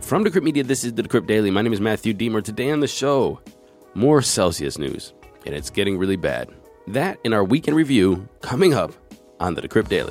From Decrypt Media, this is the Decrypt Daily. My name is Matthew Deemer. Today on the show, more Celsius news, and it's getting really bad. That and our weekend review coming up on the Decrypt Daily.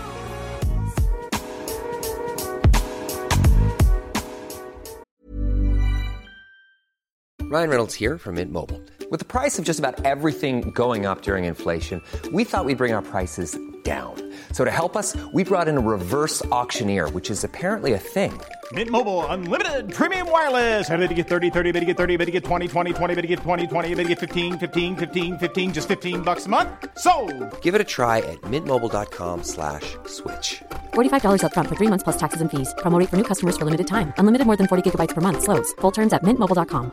Ryan Reynolds here from Mint Mobile. With the price of just about everything going up during inflation, we thought we'd bring our prices down. So to help us, we brought in a reverse auctioneer, which is apparently a thing. Mint Mobile Unlimited Premium Wireless. How to get 30, 30, bit to get 30, bit to get 20, 20, 20, bit to get 20, 20, bit to get 15, 15, 15, 15, just $15 a month? Sold! Give it a try at mintmobile.com/switch. $45 up front for 3 months plus taxes and fees. Promo rate for new customers for limited time. Unlimited more than 40 gigabytes per month. Slows full terms at mintmobile.com.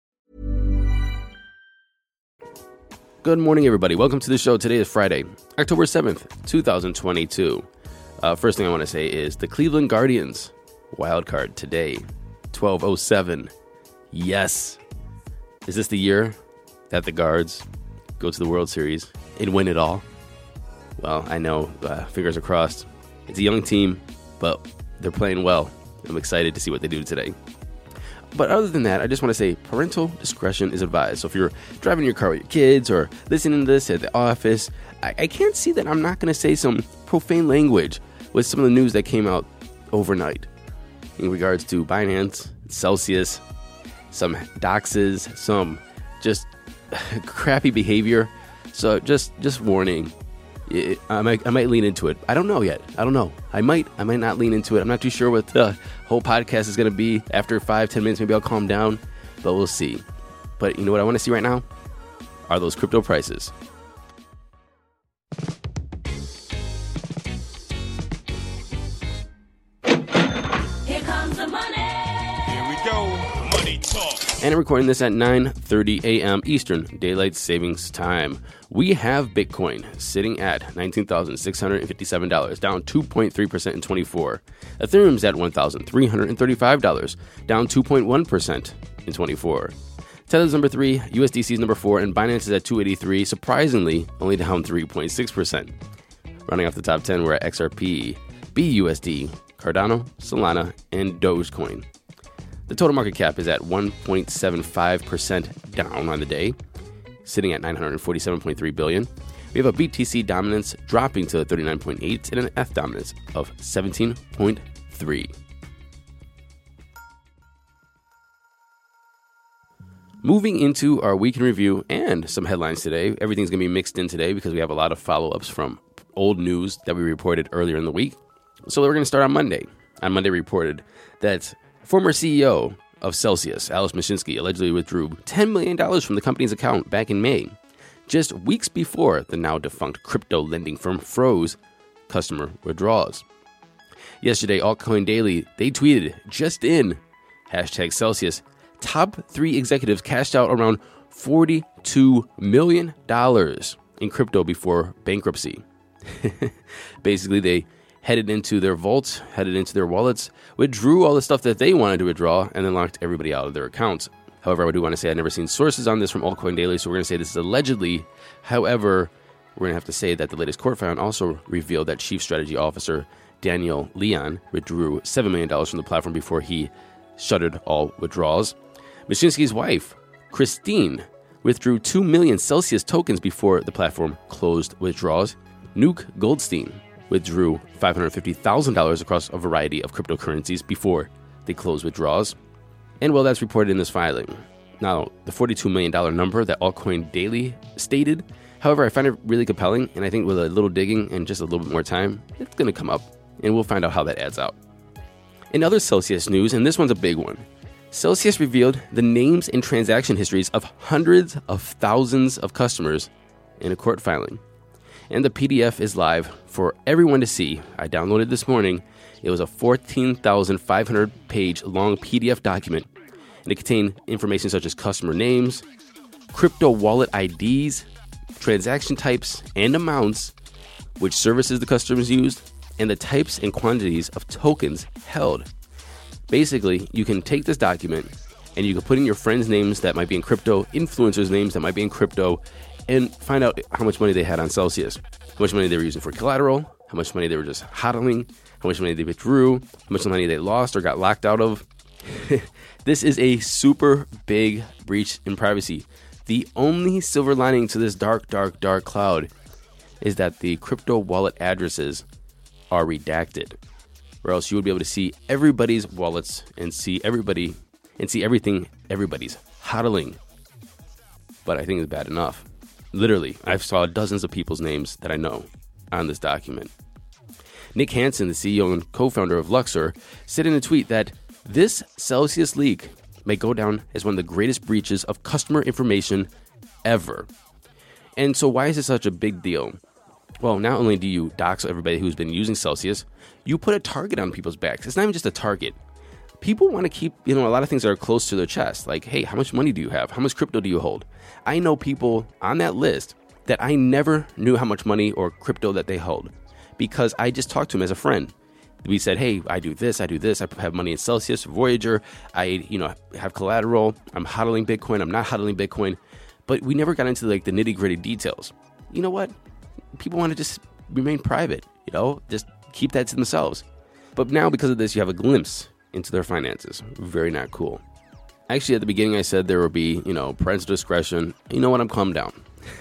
Good morning, everybody. Welcome to the show. Today is Friday, October 7th, 2022. First thing I want to say is the Cleveland Guardians wild card today, 12:07. Yes. Is this the year that the Guards go to the World Series and win it all? Well, I know, fingers are crossed. It's a young team, but they're playing well. I'm excited to see what they do today. But other than that, I just want to say parental discretion is advised. So if you're driving your car with your kids or listening to this at the office, I can't see that I'm not going to say some profane language with some of the news that came out overnight in regards to Binance, Celsius, some doxes, some just crappy behavior. So just warning. I might lean into it. I don't know yet. I don't know. I might not lean into it. I'm not too sure what the whole podcast is going to be. After 5-10 minutes, maybe I'll calm down, but we'll see. But you know what I want to see right now? Are those crypto prices. Here comes the money. Here we go. Money talk. And I'm recording this at 9:30 a.m. Eastern Daylight Savings Time. We have Bitcoin sitting at $19,657, down 2.3% in 24. Ethereum's at $1,335, down 2.1% in 24. Tether's number 3, USDC is number 4, and Binance is at 283, surprisingly only down 3.6%. Running off the top 10, we're at XRP, BUSD, Cardano, Solana, and Dogecoin. The total market cap is at 1.75% down on the day, sitting at $947.3 billion. We have a BTC dominance dropping to 39.8 and an F dominance of 17.3. Moving into our week in review and some headlines today. Everything's going to be mixed in today because we have a lot of follow-ups from old news that we reported earlier in the week. So we're going to start on Monday. On Monday, we reported that former CEO of Celsius, Alex Mashinsky, allegedly withdrew $10 million from the company's account back in May, just weeks before the now-defunct crypto lending firm froze customer withdrawals. Yesterday, Altcoin Daily, they tweeted, just in, #Celsius, top 3 executives cashed out around $42 million in crypto before bankruptcy. Basically, they headed into their vaults, headed into their wallets, withdrew all the stuff that they wanted to withdraw, and then locked everybody out of their accounts. However, I do want to say I've never seen sources on this from Altcoin Daily, so we're going to say this is allegedly. However, we're going to have to say that the latest court filing also revealed that Chief Strategy Officer Daniel Leon withdrew $7 million from the platform before he shuttered all withdrawals. Mashinsky's wife, Christine, withdrew 2 million Celsius tokens before the platform closed withdrawals. Nuke Goldstein withdrew $550,000 across a variety of cryptocurrencies before they closed withdrawals. And well, that's reported in this filing. Now, the $42 million number that Altcoin Daily stated, however, I find it really compelling, and I think with a little digging and just a little bit more time, it's going to come up, and we'll find out how that adds out. In other Celsius news, and this one's a big one, Celsius revealed the names and transaction histories of hundreds of thousands of customers in a court filing. And the PDF is live for everyone to see. I downloaded this morning. It was a 14,500 page long PDF document, and it contained information such as customer names, crypto wallet IDs, transaction types and amounts, which services the customers used, and the types and quantities of tokens held. Basically, you can take this document and you can put in your friends' names that might be in crypto, influencers' names that might be in crypto, and find out how much money they had on Celsius, how much money they were using for collateral, how much money they were just hodling, how much money they withdrew, how much money they lost or got locked out of. This is a super big breach in privacy. The only silver lining to this dark cloud is that the crypto wallet addresses are redacted, or else you would be able to see everybody's wallets and see everything everybody's hodling. But I think it's bad enough. Literally, I've saw dozens of people's names that I know on this document. Nick Hansen, the CEO and co-founder of Luxor, said in a tweet that this Celsius leak may go down as one of the greatest breaches of customer information ever. And so why is it such a big deal? Well, not only do you dox everybody who's been using Celsius, you put a target on people's backs. It's not even just a target. People want to keep, a lot of things that are close to their chest. Like, hey, how much money do you have? How much crypto do you hold? I know people on that list that I never knew how much money or crypto that they hold because I just talked to him as a friend. We said, hey, I do this. I have money in Celsius, Voyager. I, have collateral. I'm hodling Bitcoin. I'm not hodling Bitcoin. But we never got into the nitty gritty details. You know what? People want to just remain private, just keep that to themselves. But now because of this, you have a glimpse into their finances. Very not cool. Actually, at the beginning, I said there would be, parental discretion. You know what? I'm calmed down.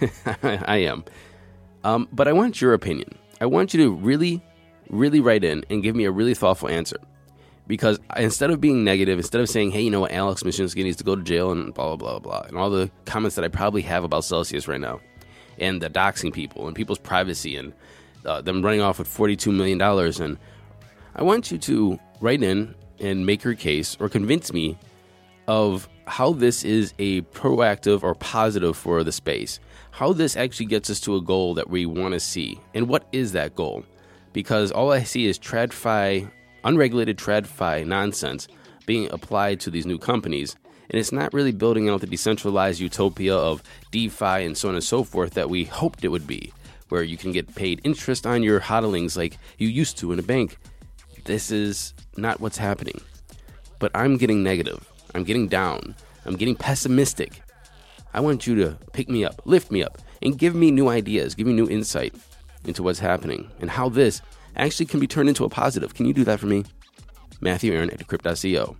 I am. But I want your opinion. I want you to really write in and give me a really thoughtful answer. Because instead of being negative, instead of saying, hey, Alex Mashinsky needs to go to jail and blah, blah, blah, blah, and all the comments that I probably have about Celsius right now, and the doxing people and people's privacy and them running off with $42 million. And I want you to write in and make your case or convince me of how this is a proactive or positive for the space, how this actually gets us to a goal that we want to see. And what is that goal? Because all I see is TradFi, unregulated TradFi nonsense being applied to these new companies. And it's not really building out the decentralized utopia of DeFi and so on and so forth that we hoped it would be, where you can get paid interest on your hodlings like you used to in a bank. This is not what's happening. But I'm getting negative. I'm getting down. I'm getting pessimistic. I want you to pick me up, lift me up, and give me new ideas, give me new insight into what's happening and how this actually can be turned into a positive. Can you do that for me? Matthew Aaron at Decrypt.co.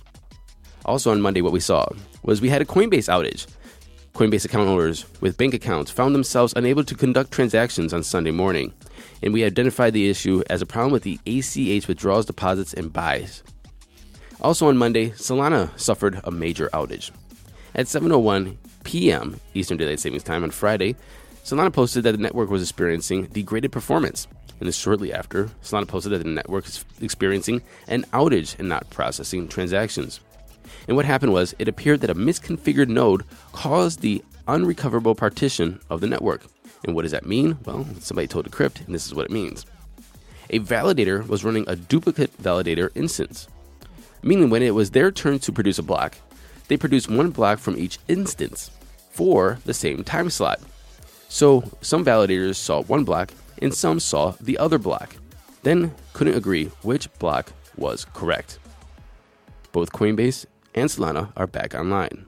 Also on Monday, what we saw was we had a Coinbase outage. Coinbase account holders with bank accounts found themselves unable to conduct transactions on Sunday morning, and we identified the issue as a problem with the ACH withdrawals, deposits, and buys. Also on Monday, Solana suffered a major outage. At 7:01 p.m. Eastern Daylight Savings Time on Friday, Solana posted that the network was experiencing degraded performance. And this shortly after, Solana posted that the network is experiencing an outage and not processing transactions. And what happened was, it appeared that a misconfigured node caused the unrecoverable partition of the network. And what does that mean? Well, somebody told Decrypt, and this is what it means. A validator was running a duplicate validator instance, meaning when it was their turn to produce a block, they produced one block from each instance for the same time slot. So some validators saw one block and some saw the other block, then couldn't agree which block was correct. Both Coinbase and Solana are back online.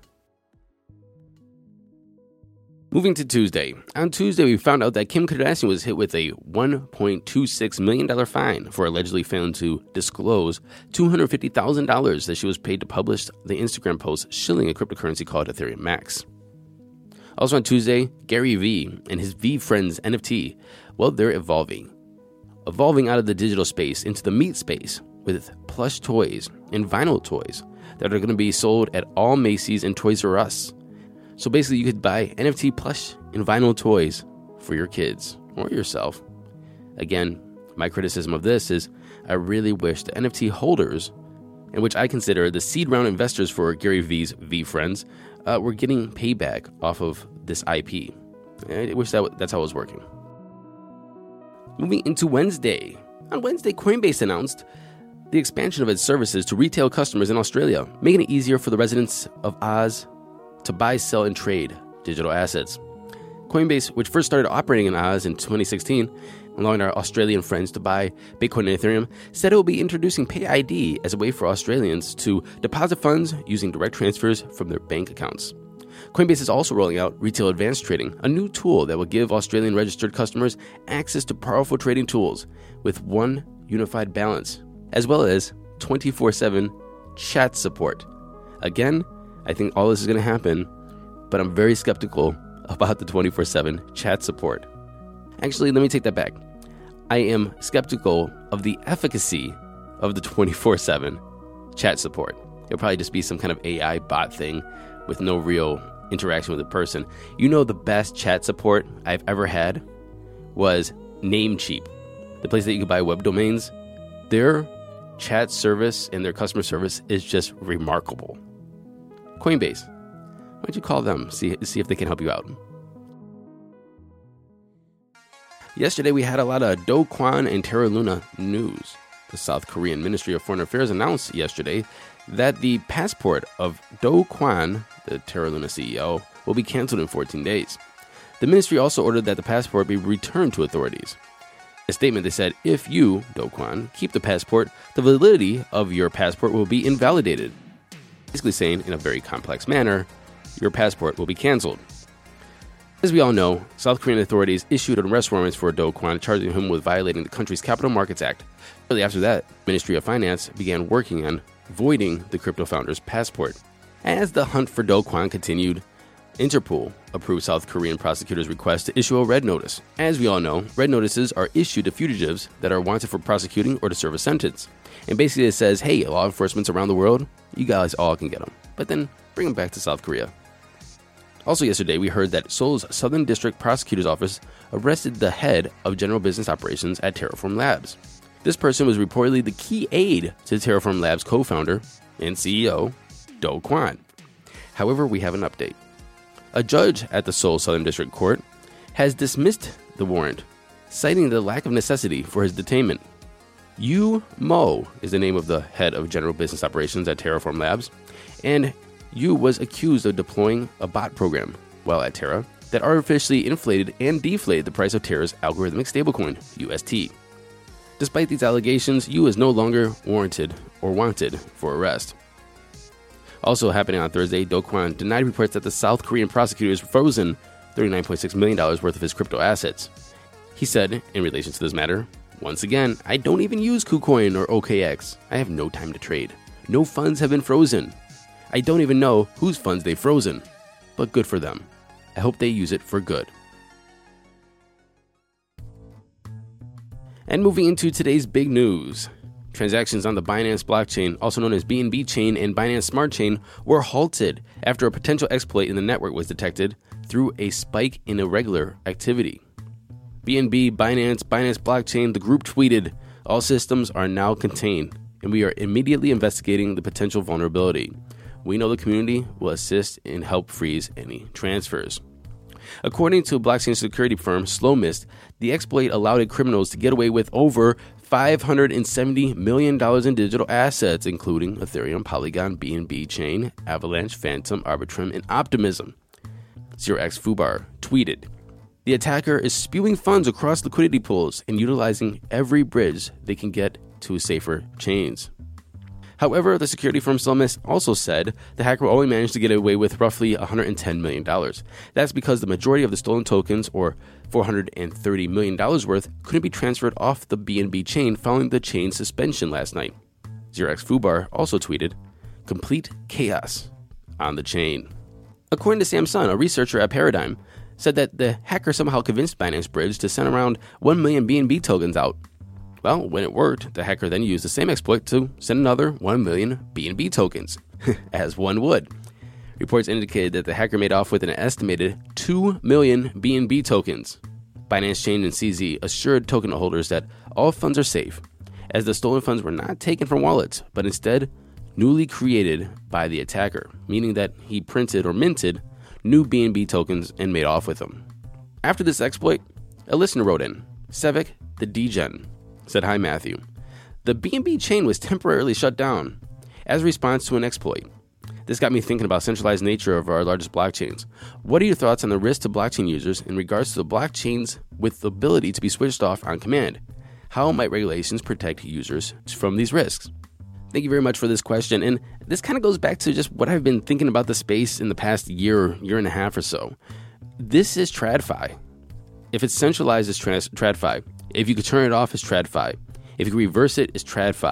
Moving to Tuesday. On Tuesday, we found out that Kim Kardashian was hit with a $1.26 million fine for allegedly failing to disclose $250,000 that she was paid to publish the Instagram post shilling a cryptocurrency called Ethereum Max. Also on Tuesday, Gary Vee and his VeeFriends NFT, well, they're evolving out of the digital space into the meat space with plush toys and vinyl toys that are going to be sold at all Macy's and Toys R Us. So basically, you could buy NFT plush and vinyl toys for your kids or yourself. Again, my criticism of this is I really wish the NFT holders, in which I consider the seed round investors for Gary Vee's VeeFriends, were getting payback off of this IP. I wish that's how it was working. Moving into Wednesday. On Wednesday, Coinbase announced the expansion of its services to retail customers in Australia, making it easier for the residents of Oz to buy, sell, and trade digital assets. Coinbase, which first started operating in Oz in 2016, allowing our Australian friends to buy Bitcoin and Ethereum, said it will be introducing PayID as a way for Australians to deposit funds using direct transfers from their bank accounts. Coinbase is also rolling out Retail Advanced Trading, a new tool that will give Australian registered customers access to powerful trading tools with one unified balance, as well as 24/7 chat support. Again, I think all this is going to happen, but I'm very skeptical about the 24/7 chat support. Actually, let me take that back. I am skeptical of the efficacy of the 24/7 chat support. It'll probably just be some kind of AI bot thing with no real interaction with the person. You know, the best chat support I've ever had was Namecheap, the place that you could buy web domains. Their chat service and their customer service is just remarkable. Coinbase, why don't you call them, see if they can help you out. Yesterday, we had a lot of Do Kwon and Terra Luna news. The South Korean Ministry of Foreign Affairs announced yesterday that the passport of Do Kwon, the Terra Luna CEO, will be canceled in 14 days. The ministry also ordered that the passport be returned to authorities. In a statement, they said, if you, Do Kwon, keep the passport, the validity of your passport will be invalidated. Basically saying, in a very complex manner, your passport will be canceled. As we all know, South Korean authorities issued arrest warrants for Do Kwon, charging him with violating the country's Capital Markets Act. Shortly after that, Ministry of Finance began working on voiding the crypto founder's passport. As the hunt for Do Kwon continued, Interpol approved South Korean prosecutors' request to issue a red notice. As we all know, red notices are issued to fugitives that are wanted for prosecuting or to serve a sentence. And basically it says, hey, law enforcement around the world, you guys all can get them. But then bring them back to South Korea. Also yesterday, we heard that Seoul's Southern District Prosecutor's Office arrested the head of general business operations at Terraform Labs. This person was reportedly the key aide to Terraform Labs co-founder and CEO, Do Kwon. However, we have an update. A judge at the Seoul Southern District Court has dismissed the warrant, citing the lack of necessity for his detainment. Yu Mo is the name of the head of general business operations at Terraform Labs, and Yu was accused of deploying a bot program while at Terra that artificially inflated and deflated the price of Terra's algorithmic stablecoin, UST. Despite these allegations, Yu is no longer warranted or wanted for arrest. Also happening on Thursday, Do Kwon denied reports that the South Korean prosecutors frozen $39.6 million worth of his crypto assets. He said, in relation to this matter, once again, I don't even use KuCoin or OKX. I have no time to trade. No funds have been frozen. I don't even know whose funds they've frozen, but good for them. I hope they use it for good. And moving into today's big news, transactions on the Binance blockchain, also known as BNB Chain and Binance Smart Chain, were halted after a potential exploit in the network was detected through a spike in irregular activity. BNB, Binance Blockchain, the group tweeted, all systems are now contained, and we are immediately investigating the potential vulnerability. We know the community will assist and help freeze any transfers. According to blockchain security firm Slowmist, the exploit allowed criminals to get away with over $570 million in digital assets, including Ethereum, Polygon, BNB Chain, Avalanche, Phantom, Arbitrum, and Optimism. 0xFubar tweeted, the attacker is spewing funds across liquidity pools and utilizing every bridge they can get to safer chains. However, the security firm Slowmist also said the hacker only managed to get away with roughly $110 million. That's because the majority of the stolen tokens, or $430 million worth, couldn't be transferred off the BNB chain following the chain suspension last night. 0xFubar also tweeted, complete chaos on the chain. According to Sam Sun, a researcher at Paradigm, said that the hacker somehow convinced Binance Bridge to send around 1 million BNB tokens out. Well, when it worked, the hacker then used the same exploit to send another 1 million BNB tokens, as one would. Reports indicated that the hacker made off with an estimated 2 million BNB tokens. Binance Chain and CZ assured token holders that all funds are safe, as the stolen funds were not taken from wallets, but instead newly created by the attacker, meaning that he printed or minted new BNB tokens and made off with them. After this exploit, a listener wrote in, Sevik, the Degen, said, hi Matthew. The BNB chain was temporarily shut down as a response to an exploit. This got me thinking about centralized nature of our largest blockchains. What are your thoughts on the risk to blockchain users in regards to the blockchains with the ability to be switched off on command? How might regulations protect users from these risks? Thank you very much for this question. And this kind of goes back to just what I've been thinking about the space in the past year and a half or so. This is TradFi. If it's centralized, it's TradFi. If you could turn it off, it's TradFi. If you can reverse it, it's TradFi.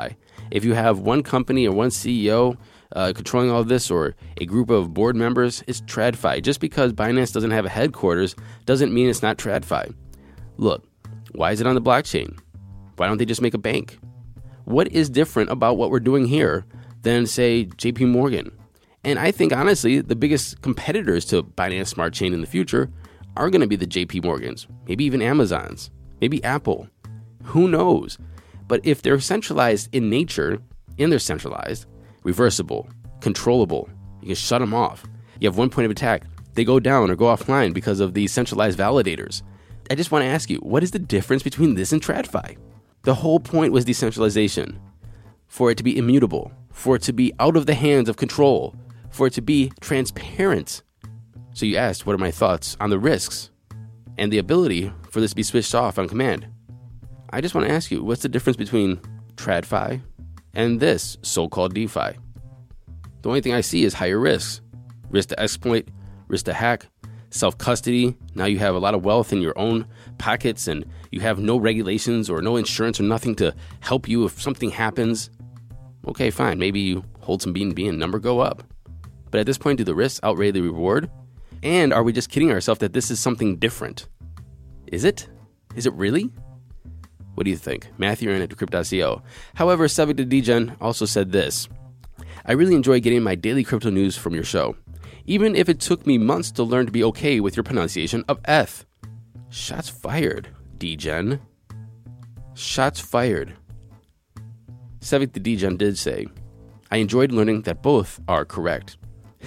If you have one company or one CEO controlling all of this, or a group of board members, it's TradFi. Just because Binance doesn't have a headquarters doesn't mean it's not TradFi. Look, why is it on the blockchain? Why don't they just make a bank? What is different about what we're doing here than, say, JP Morgan? And I think, honestly, the biggest competitors to Binance Smart Chain in the future are going to be the JP Morgans, maybe even Amazons, maybe Apple. Who knows? But if they're centralized in nature, and they're centralized, reversible, controllable, you can shut them off. You have one point of attack. They go down or go offline because of the centralized validators. I just want to ask you, what is the difference between this and TradFi? The whole point was decentralization, for it to be immutable, for it to be out of the hands of control, for it to be transparent. So you asked, what are my thoughts on the risks and the ability for this to be switched off on command? I just want to ask you, what's the difference between TradFi and this so-called DeFi? The only thing I see is higher risks. Risk to exploit, risk to hack, self-custody. Now you have a lot of wealth in your own pockets and you have no regulations or no insurance or nothing to help you if something happens. Okay, fine. Maybe you hold some BNB and number go up. But at this point, do the risks outweigh the reward? And are we just kidding ourselves that this is something different? Is it? Is it really? What do you think? Matthew Aaron at Decrypt.co. However, Subject to Degen also said this: I really enjoy getting my daily crypto news from your show, even if it took me months to learn to be okay with your pronunciation of ETH. Shots fired, Degen. Shots fired. Subject to Degen did say, I enjoyed learning that both are correct.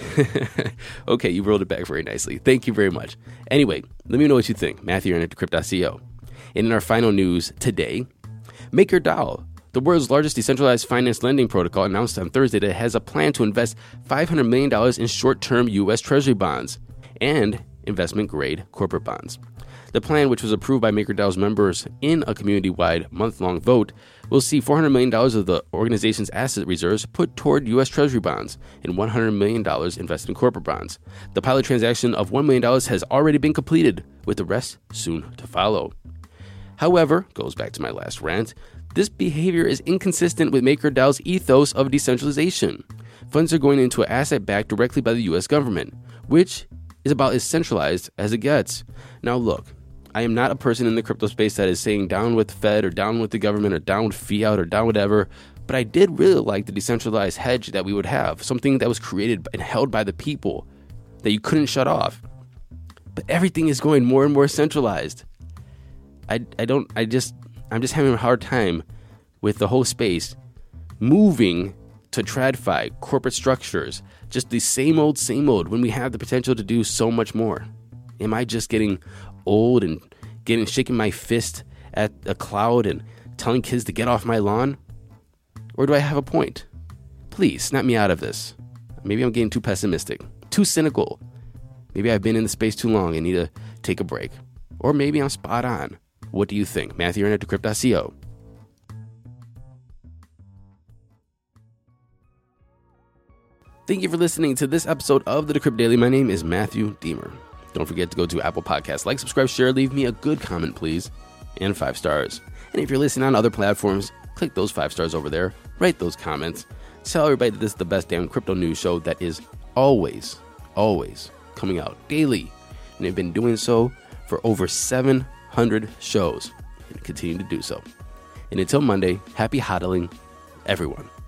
Okay, you rolled it back very nicely. Thank you very much. Anyway, let me know what you think. Matthew Aaron at Decrypt.co. And in our final news today, MakerDAO, the world's largest decentralized finance lending protocol, announced on Thursday that it has a plan to invest $500 million in short-term U.S. Treasury bonds and investment-grade corporate bonds. The plan, which was approved by MakerDAO's members in a community-wide month-long vote, will see $400 million of the organization's asset reserves put toward U.S. Treasury bonds and $100 million invested in corporate bonds. The pilot transaction of $1 million has already been completed, with the rest soon to follow. However, goes back to my last rant, this behavior is inconsistent with MakerDAO's ethos of decentralization. Funds are going into an asset backed directly by the U.S. government, which is about as centralized as it gets. Now look, I am not a person in the crypto space that is saying down with the Fed or down with the government or down with fiat or down whatever, but I did really like the decentralized hedge that we would have, something that was created and held by the people that you couldn't shut off. But everything is going more and more centralized. I'm just having a hard time with the whole space moving to TradFi, corporate structures, just the same old when we have the potential to do so much more. Am I just getting old and shaking my fist at a cloud and telling kids to get off my lawn? Or do I have a point? Please snap me out of this. Maybe I'm getting too pessimistic, too cynical. Maybe I've been in the space too long and need to take a break. Or maybe I'm spot on. What do you think? Matthew Aaron at Decrypt.co. Thank you for listening to this episode of the Decrypt Daily. My name is Matthew Deemer. Don't forget to go to Apple Podcasts, like, subscribe, share, leave me a good comment, please, and 5 stars. And if you're listening on other platforms, click those 5 stars over there, write those comments, tell everybody that this is the best damn crypto news show that is always coming out daily. And they've been doing so for over 700 shows and continue to do so. And until Monday, happy hodling, everyone.